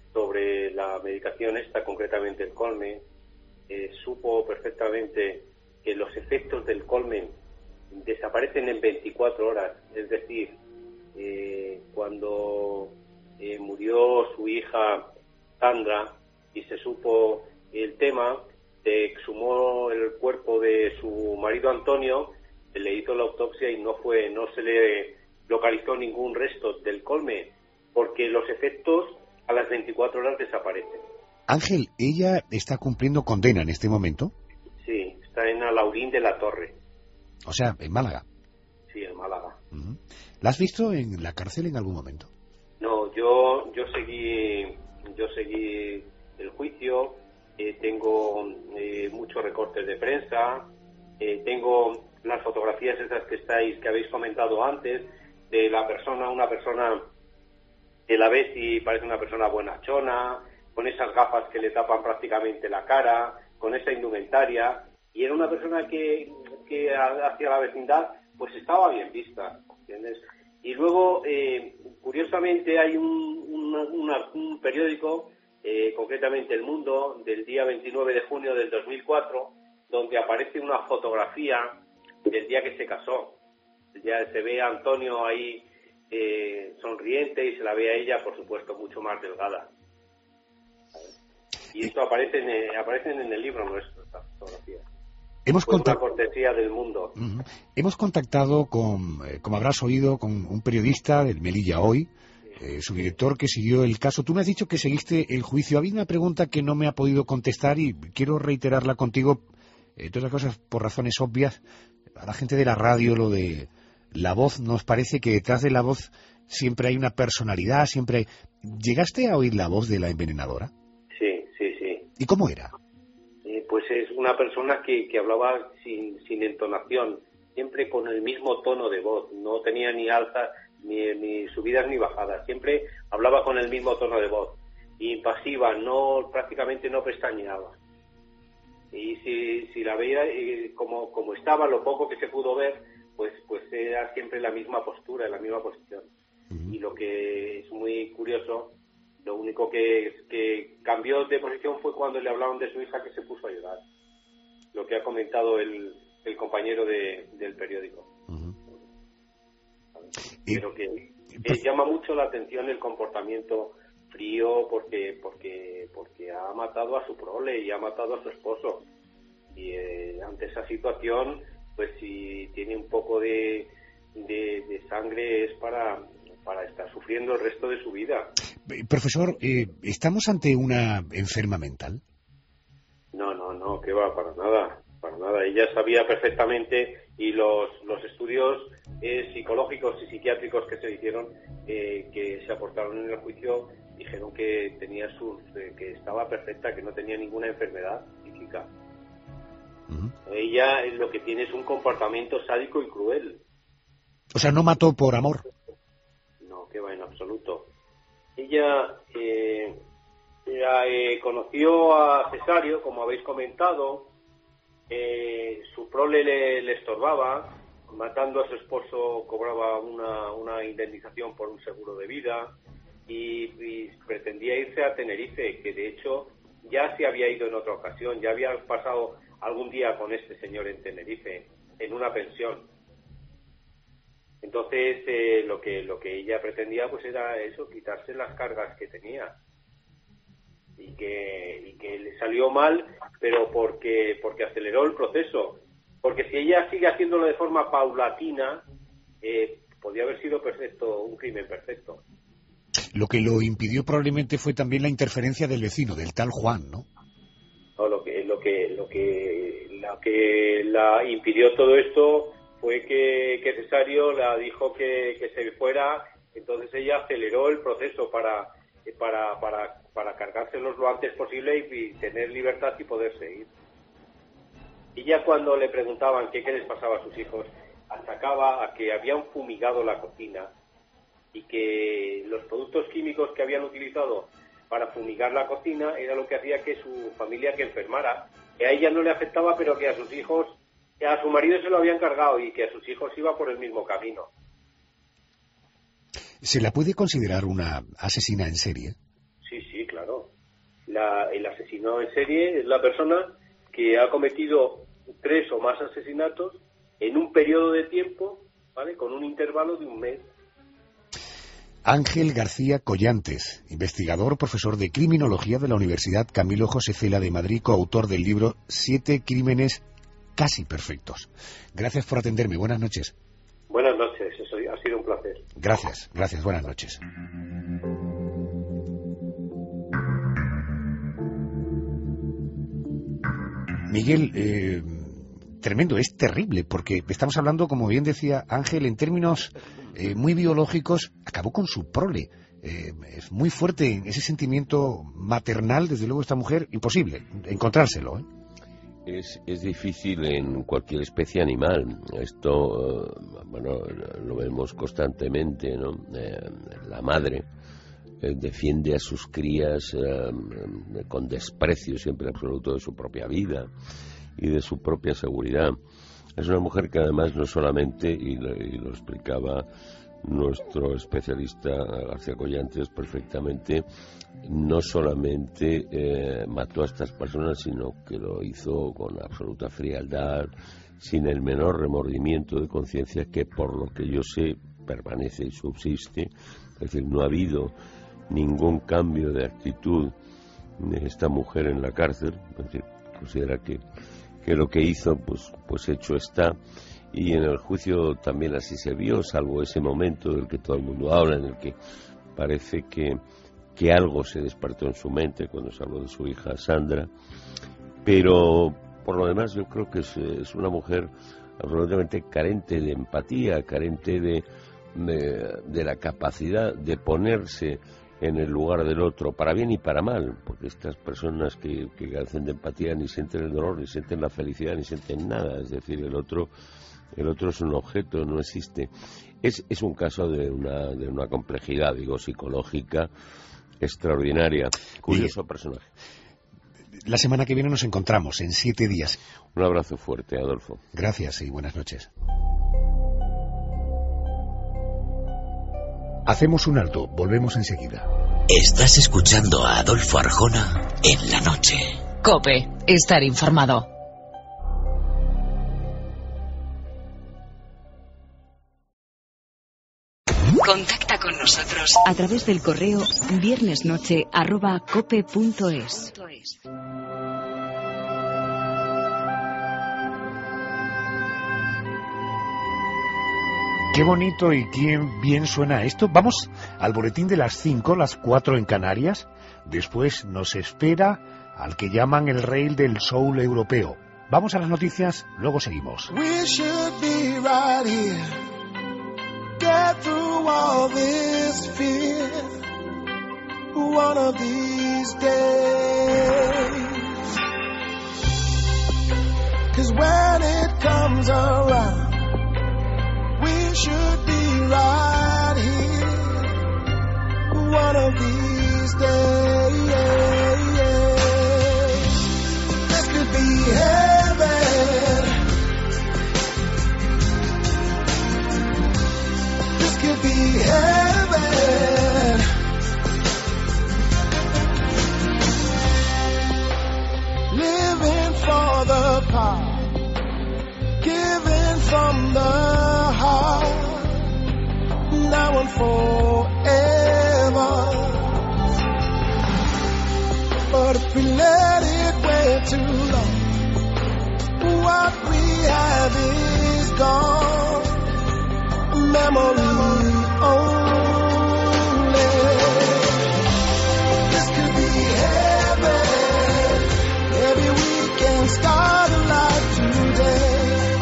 sobre la medicación esta, concretamente el colmen. Eh, supo perfectamente que los efectos del colmen desaparecen en veinticuatro horas, es decir, eh, cuando eh, murió su hija Sandra y se supo el tema, se exhumó el cuerpo de su marido Antonio, se le hizo la autopsia y no fue, no se le localizó ningún resto del colmen, porque los efectos a las veinticuatro horas desaparecen. Ángel, ¿ella está cumpliendo condena en este momento? Sí, está en Alaurín de la Torre. O sea, en Málaga. Sí, en Málaga. Uh-huh. ¿La has visto en la cárcel en algún momento? No, yo yo seguí yo seguí el juicio, eh, tengo eh, muchos recortes de prensa, eh, tengo las fotografías esas que estáis que habéis comentado antes de la persona, una persona que la ves y parece una persona buenachona, con esas gafas que le tapan prácticamente la cara, con esa indumentaria, y era una persona que, que hacia la vecindad pues estaba bien vista, ¿entiendes? Y luego, eh, curiosamente, hay un, un, una, un periódico, eh, concretamente El Mundo, del día veintinueve de junio del dos mil cuatro, donde aparece una fotografía del día que se casó. Ya se ve a Antonio ahí eh, sonriente y se la ve a ella, por supuesto, mucho más delgada. Y esto aparece en, eh, aparecen en el libro nuestro, estas fotografías. Hemos Fue contact... una cortesía del Mundo. Uh-huh. Hemos contactado con, eh, como habrás oído, con un periodista del Melilla Hoy, eh, su director, que siguió el caso. Tú me has dicho que seguiste el juicio. Había una pregunta que no me ha podido contestar y quiero reiterarla contigo, eh, todas las cosas por razones obvias. A la gente de la radio, lo de la voz, nos parece que detrás de la voz siempre hay una personalidad, siempre hay... ¿Llegaste a oír la voz de la envenenadora? Sí, sí, sí. ¿Y cómo era? Eh, pues es una persona que, que hablaba sin, sin entonación, siempre con el mismo tono de voz, no tenía ni alzas, ni, ni subidas ni bajadas, siempre hablaba con el mismo tono de voz, impasiva, no, prácticamente no pestañeaba. Y si, si la veía eh, como, como estaba, lo poco que se pudo ver, pues, pues era siempre la misma postura, la misma posición. Uh-huh. Y lo que es muy curioso, lo único que, que cambió de posición fue cuando le hablaron de su hija, que se puso a llorar. Lo que ha comentado el, el compañero de, del periódico. Uh-huh. Pero que eh, llama mucho la atención el comportamiento frío, porque porque porque ha matado a su prole y ha matado a su esposo. Y eh, ante esa situación, pues si tiene un poco de, de, de sangre es para... para estar sufriendo el resto de su vida. Profesor, eh, ¿estamos ante una enferma mental? No, no, no, que va, para nada, para nada. Ella sabía perfectamente, y los, los estudios eh, psicológicos y psiquiátricos que se hicieron, eh, que se aportaron en el juicio, dijeron que tenía sus, eh, que estaba perfecta, que no tenía ninguna enfermedad psíquica. Uh-huh. Ella eh, lo que tiene es un comportamiento sádico y cruel. O sea, no mató por amor. Que va, en absoluto. Ella, eh, ella eh, conoció a Cesario, como habéis comentado, eh, su prole le, le estorbaba, matando a su esposo cobraba una, una indemnización por un seguro de vida y, y pretendía irse a Tenerife, que de hecho ya se había ido en otra ocasión, ya había pasado algún día con este señor en Tenerife, en una pensión. Entonces, eh, lo que lo que ella pretendía pues era eso, quitarse las cargas que tenía. Y que, y que le salió mal, pero porque porque aceleró el proceso. Porque si ella sigue haciéndolo de forma paulatina, eh, podría haber sido perfecto, un crimen perfecto. Lo que lo impidió probablemente fue también la interferencia del vecino, del tal Juan, ¿no? No, lo que lo que lo que lo que la impidió todo esto fue que, que Cesario la dijo que, que se fuera. Entonces ella aceleró el proceso para para para para cargárselos lo antes posible y, y tener libertad y poder seguir. Y ya cuando le preguntaban qué, qué les pasaba a sus hijos, achacaba a que habían fumigado la cocina y que los productos químicos que habían utilizado para fumigar la cocina era lo que hacía que su familia que enfermara, que a ella no le afectaba, pero que a sus hijos, que a su marido se lo habían cargado y que a sus hijos iba por el mismo camino. ¿Se la puede considerar una asesina en serie? Sí, sí, claro. La, el asesino en serie es la persona que ha cometido tres o más asesinatos en un periodo de tiempo, ¿vale?, con un intervalo de un mes. Ángel García Collantes, investigador, profesor de Criminología de la Universidad Camilo José Cela de Madrid, coautor del libro Siete crímenes casi perfectos. Gracias por atenderme. Buenas noches. Buenas noches, eso ha sido un placer. Gracias, gracias. Buenas noches. Miguel, eh, tremendo, es terrible, porque estamos hablando, como bien decía Ángel, en términos eh, muy biológicos, acabó con su prole. Eh, es muy fuerte ese sentimiento maternal, desde luego, esta mujer, imposible encontrárselo, ¿eh? Es, es difícil en cualquier especie animal. Esto, eh, bueno, lo vemos constantemente, ¿no? Eh, la madre eh, defiende a sus crías eh, con desprecio siempre absoluto de su propia vida y de su propia seguridad. Es una mujer que además no solamente, y lo, y lo explicaba nuestro especialista García Collantes perfectamente, no solamente eh, mató a estas personas, sino que lo hizo con absoluta frialdad, sin el menor remordimiento de conciencia, que por lo que yo sé permanece y subsiste. Es decir, no ha habido ningún cambio de actitud de esta mujer en la cárcel. Es decir, considera que, que lo que hizo pues, pues hecho está. Y en el juicio también así se vio, salvo ese momento del que todo el mundo habla, en el que parece que, que algo se despertó en su mente cuando se habló de su hija Sandra. Pero por lo demás yo creo que es, es una mujer absolutamente carente de empatía, carente de, de, de la capacidad de ponerse en el lugar del otro, para bien y para mal, porque estas personas que, que carecen de empatía ni sienten el dolor, ni sienten la felicidad, ni sienten nada. Es decir, el otro el otro es un objeto, no existe. Es, es un caso de una, de una complejidad, digo, psicológica extraordinaria. Curioso personaje. La semana que viene nos encontramos, en siete días. Un abrazo fuerte, Adolfo. Gracias y buenas noches. Hacemos un alto, volvemos enseguida. Estás escuchando a Adolfo Arjona en la noche. COPE, estar informado. Contacta con nosotros a través del correo viernesnoche arroba cope punto es. Qué bonito y qué bien suena esto. Vamos al boletín de las cinco, las cuatro en Canarias. Después nos espera al que llaman el rey del soul europeo. Vamos a las noticias, luego seguimos. We should be right here. Get through all this fear. One of these days. 'Cause when it comes around, we should be right here one of these days. This could be heaven. This could be heaven. Living for the power, giving from the heart, now and forever. But if we let it wait too long, what we have is gone. Memory only. This could be heaven. Maybe we can start a life today.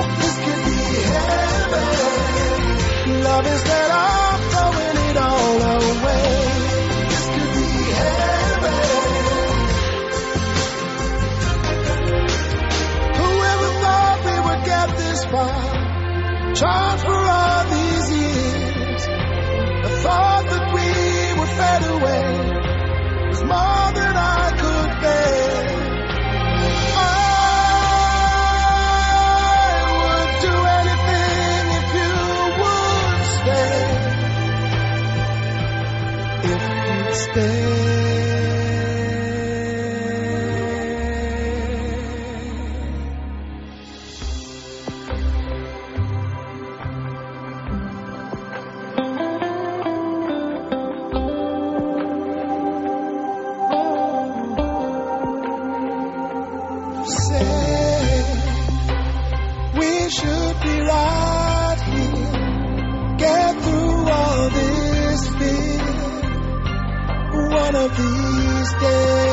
Love instead of throwing it all away. This could be heaven. Whoever thought we would get this far? Charged for all these years. The thought that we would fade away was more than I could bear. Stay. say we should be right here, get through all this fear one of these days.